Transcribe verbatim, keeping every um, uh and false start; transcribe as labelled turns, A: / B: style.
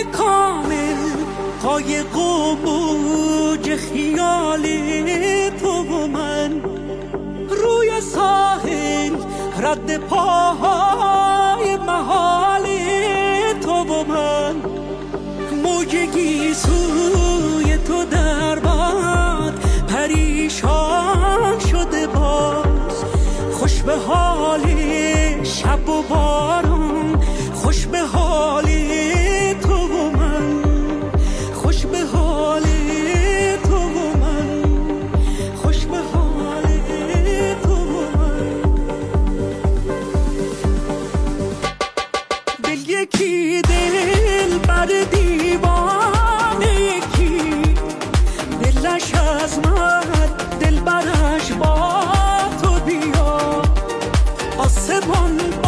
A: کامل قایق و موج خیال تو و من، روی ساحل رد پاهای محال تو و من، موج گیسوی تو در باد پریشان شده باز، خوش به حال شب و باران، خوش به حال تو و من، خوش به حال تو و من، خوش به حال تو و من. دل یکی دل بر دیوانه یکی، دلش از من دل برش با تو بیا، آسمان